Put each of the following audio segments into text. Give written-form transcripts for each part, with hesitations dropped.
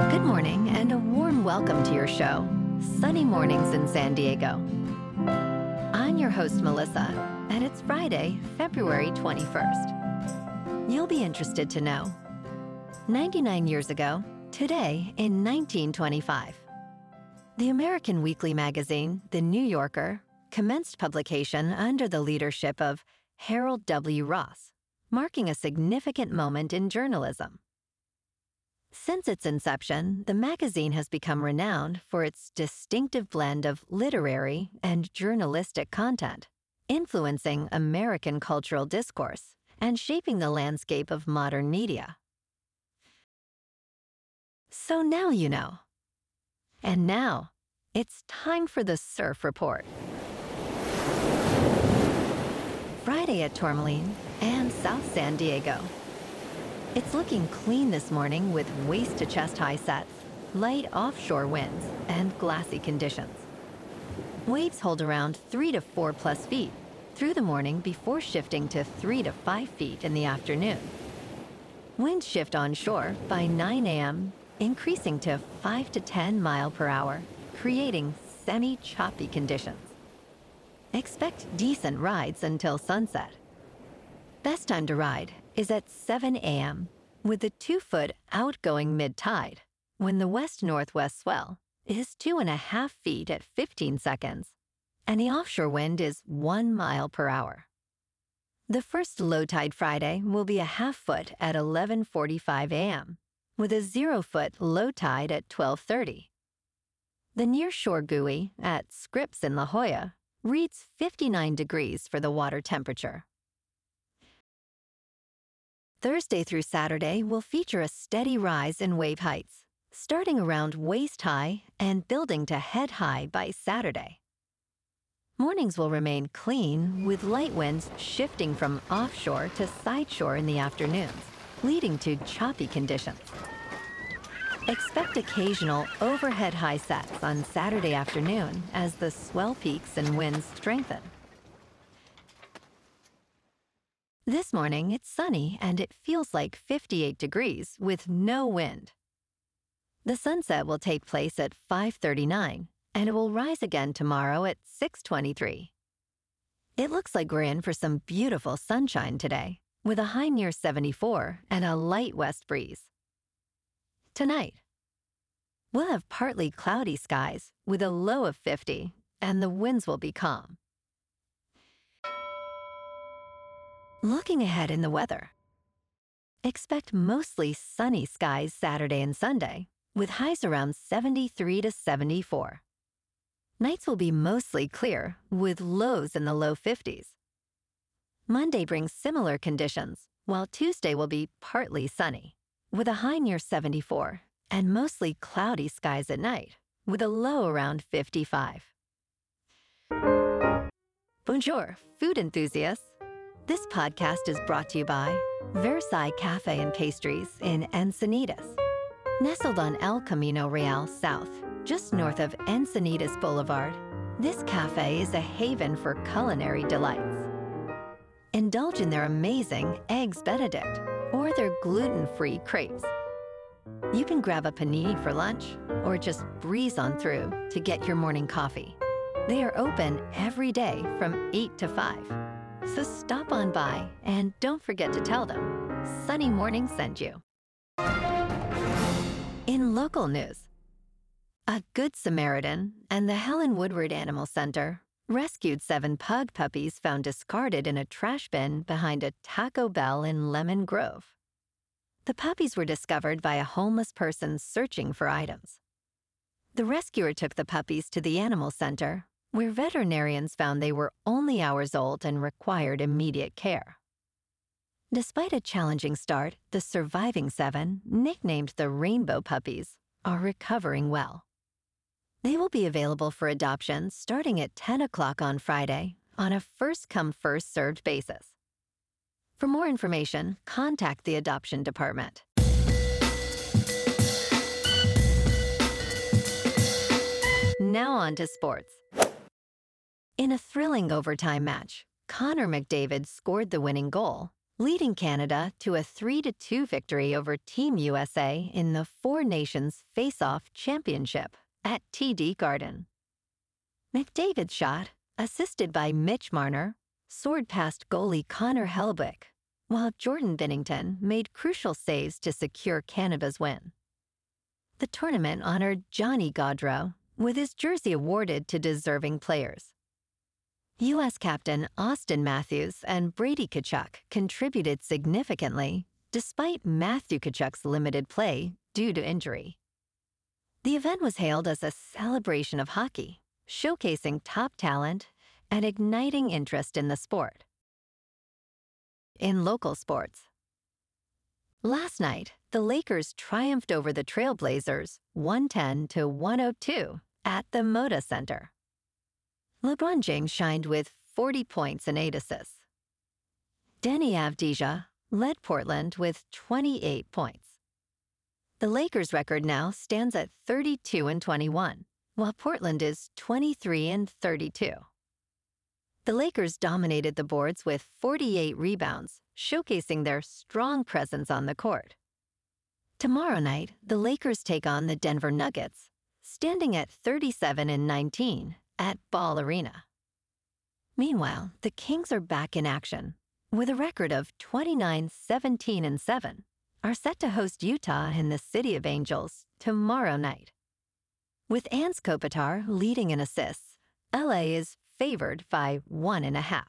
Good morning and a warm welcome to your show, Sunny Mornings in San Diego. I'm your host, Melissa, and it's Friday, February 21st. You'll be interested to know. 99 years ago, today in 1925, the American weekly magazine, The New Yorker, commenced publication under the leadership of Harold W. Ross, marking a significant moment in journalism. Since its inception, the magazine has become renowned for its distinctive blend of literary and journalistic content, influencing American cultural discourse and shaping the landscape of modern media. So now you know. And now, it's time for the Surf Report. Friday at Tourmaline and South San Diego. It's looking clean this morning with waist-to-chest high sets, light offshore winds, and glassy conditions. Waves hold around 3 to 4 plus feet through the morning before shifting to 3 to 5 feet in the afternoon. Winds shift onshore by 9 a.m., increasing to 5 to 10 mile per hour, creating semi-choppy conditions. Expect decent rides until sunset. Best time to ride is at 7 a.m. with the 2-foot outgoing mid-tide when the west-northwest swell is 2.5 feet at 15 seconds and the offshore wind is 1 mile per hour. The first low tide Friday will be a half-foot at 11:45 a.m. with a 0-foot low tide at 12:30. The nearshore buoy at Scripps in La Jolla reads 59 degrees for the water temperature. Thursday through Saturday will feature a steady rise in wave heights, starting around waist-high and building to head-high by Saturday. Mornings will remain clean, with light winds shifting from offshore to sideshore in the afternoons, leading to choppy conditions. Expect occasional overhead high sets on Saturday afternoon as the swell peaks and winds strengthen. This morning, it's sunny and it feels like 58 degrees with no wind. The sunset will take place at 5:39 and it will rise again tomorrow at 6:23. It looks like we're in for some beautiful sunshine today, with a high near 74 and a light west breeze. Tonight, we'll have partly cloudy skies with a low of 50 and the winds will be calm. Looking ahead in the weather. Expect mostly sunny skies Saturday and Sunday, with highs around 73 to 74. Nights will be mostly clear, with lows in the low 50s. Monday brings similar conditions, while Tuesday will be partly sunny, with a high near 74, and mostly cloudy skies at night, with a low around 55. Bonjour, food enthusiasts. This podcast is brought to you by Versailles Cafe and Pastries in Encinitas. Nestled on El Camino Real South, just north of Encinitas Boulevard, this cafe is a haven for culinary delights. Indulge in their amazing Eggs Benedict or their gluten-free crepes. You can grab a panini for lunch or just breeze on through to get your morning coffee. They are open every day from 8 to 5. So stop on by and don't forget to tell them Sunny Morning sent you. In local news, a Good Samaritan and the Helen Woodward Animal Center rescued 7 pug puppies found discarded in a trash bin behind a Taco Bell in Lemon Grove. The puppies were discovered by a homeless person searching for items. The rescuer took the puppies to the animal center, where veterinarians found they were only hours old and required immediate care. Despite a challenging start, the surviving 7, nicknamed the Rainbow Puppies, are recovering well. They will be available for adoption starting at 10 o'clock on Friday on a first-come, first-served basis. For more information, contact the adoption department. Now on to sports. In a thrilling overtime match, Connor McDavid scored the winning goal, leading Canada to a 3-2 victory over Team USA in the Four Nations Face-Off Championship at TD Garden. McDavid's shot, assisted by Mitch Marner, soared past goalie Connor Helbig, while Jordan Binnington made crucial saves to secure Canada's win. The tournament honored Johnny Gaudreau with his jersey awarded to deserving players. U.S. captain Austin Matthews and Brady Tkachuk contributed significantly despite Matthew Tkachuk's limited play due to injury. The event was hailed as a celebration of hockey, showcasing top talent and igniting interest in the sport. In local sports, last night, the Lakers triumphed over the Trailblazers 110-102 at the Moda Center. LeBron James shined with 40 points and 8 assists. Deni Avdija led Portland with 28 points. The Lakers' record now stands at 32-21, while Portland is 23-32. The Lakers dominated the boards with 48 rebounds, showcasing their strong presence on the court. Tomorrow night, the Lakers take on the Denver Nuggets, standing at 37-19 at Ball Arena. Meanwhile, the Kings are back in action. With a record of 29-17-7, are set to host Utah in the City of Angels tomorrow night. With Anze Kopitar leading in assists, LA is favored by 1.5.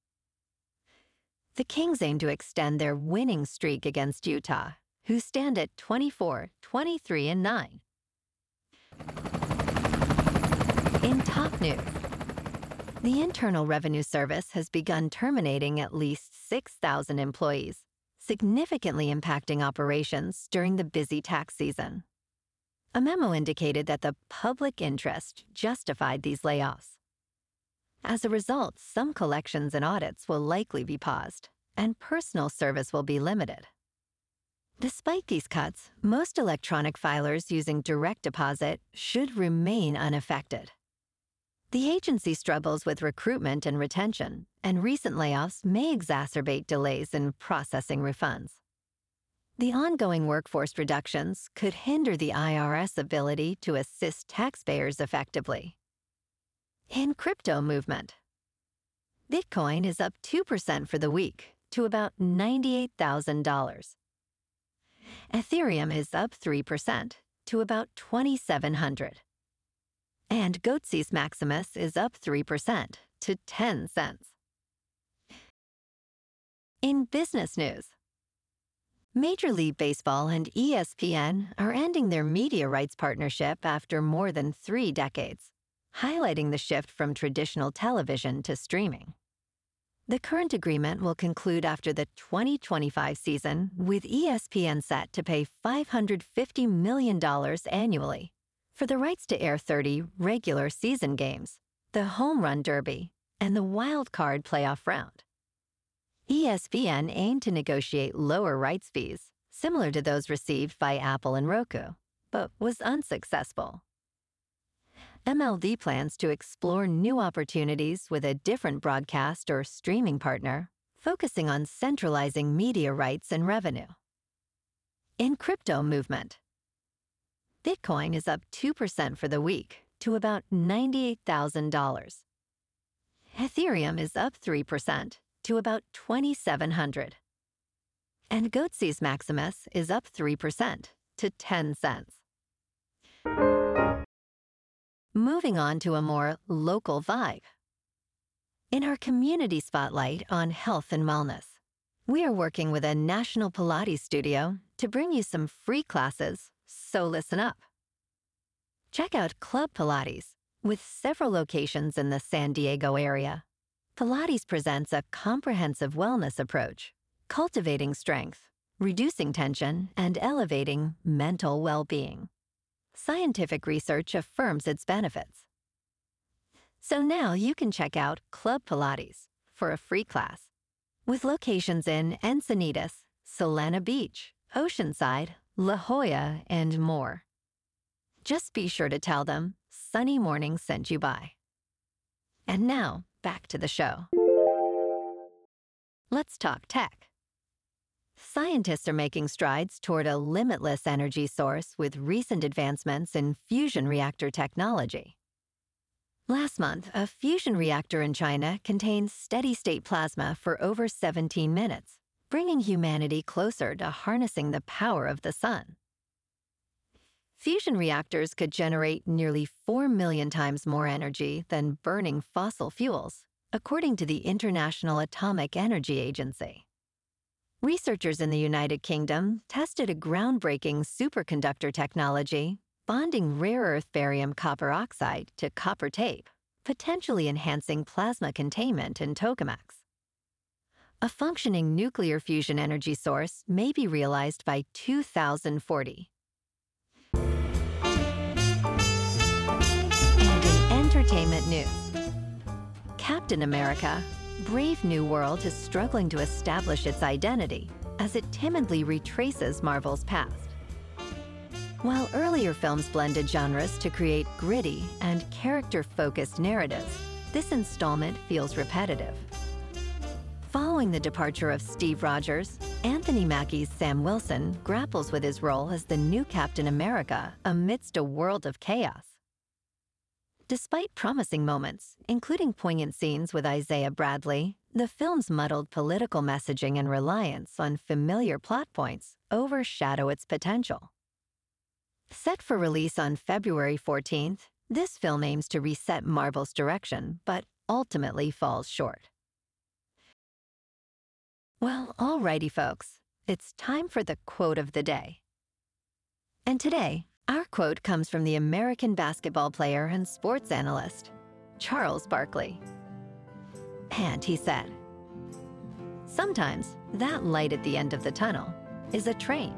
The Kings aim to extend their winning streak against Utah, who stand at 24-23-9. In top news, the Internal Revenue Service has begun terminating at least 6,000 employees, significantly impacting operations during the busy tax season. A memo indicated that the public interest justified these layoffs. As a result, some collections and audits will likely be paused, and personal service will be limited. Despite these cuts, most electronic filers using direct deposit should remain unaffected. The agency struggles with recruitment and retention, and recent layoffs may exacerbate delays in processing refunds. The ongoing workforce reductions could hinder the IRS ability to assist taxpayers effectively. In crypto movement, Bitcoin is up 2% for the week to about $98,000. Ethereum is up 3% to about $2,700. And Goatse's Maximus is up 3% to 10 cents. In business news, Major League Baseball and ESPN are ending their media rights partnership after more than 3 decades, highlighting the shift from traditional television to streaming. The current agreement will conclude after the 2025 season, with ESPN set to pay $550 million annually for the rights to air 30 regular season games, the Home Run Derby, and the Wild Card playoff round. ESPN aimed to negotiate lower rights fees, similar to those received by Apple and Roku, but was unsuccessful. MLB plans to explore new opportunities with a different broadcast or streaming partner, focusing on centralizing media rights and revenue. In crypto movement, Bitcoin is up 2% for the week to about $98,000. Ethereum is up 3% to about $2,700. And Goatse's Maximus is up 3% to 10 cents. Moving on to a more local vibe. In our community spotlight on health and wellness, we are working with a national Pilates studio to bring you some free classes, so listen up. Check out Club Pilates, with several locations in the San Diego area. Pilates presents a comprehensive wellness approach, cultivating strength, reducing tension, and elevating mental well-being. Scientific research affirms its benefits. So now you can check out Club Pilates for a free class, with locations in Encinitas, Solana Beach, Oceanside, La Jolla, and more. Just be sure to tell them Sunny Morning sent you by. And now, back to the show. Let's talk tech. Scientists are making strides toward a limitless energy source with recent advancements in fusion reactor technology. Last month, a fusion reactor in China contained steady-state plasma for over 17 minutes, bringing humanity closer to harnessing the power of the sun. Fusion reactors could generate nearly 4 million times more energy than burning fossil fuels, according to the International Atomic Energy Agency. Researchers in the United Kingdom tested a groundbreaking superconductor technology bonding rare earth barium copper oxide to copper tape, potentially enhancing plasma containment in tokamaks. A functioning nuclear fusion energy source may be realized by 2040. And in entertainment news, Captain America: Brave New World is struggling to establish its identity as it timidly retraces Marvel's past. While earlier films blended genres to create gritty and character-focused narratives, this installment feels repetitive. Following the departure of Steve Rogers, Anthony Mackie's Sam Wilson grapples with his role as the new Captain America amidst a world of chaos. Despite promising moments, including poignant scenes with Isaiah Bradley, the film's muddled political messaging and reliance on familiar plot points overshadow its potential. Set for release on February 14th, this film aims to reset Marvel's direction, but ultimately falls short. Well, alrighty folks, it's time for the quote of the day. And today, our quote comes from the American basketball player and sports analyst, Charles Barkley. And he said, "Sometimes that light at the end of the tunnel is a train."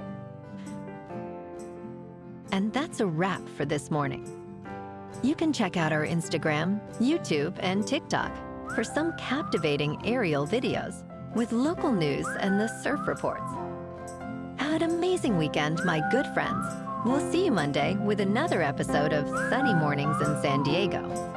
And that's a wrap for this morning. You can check out our Instagram, YouTube, and TikTok for some captivating aerial videos with local news and the surf reports. Have an amazing weekend, my good friends. We'll see you Monday with another episode of Sunny Mornings in San Diego.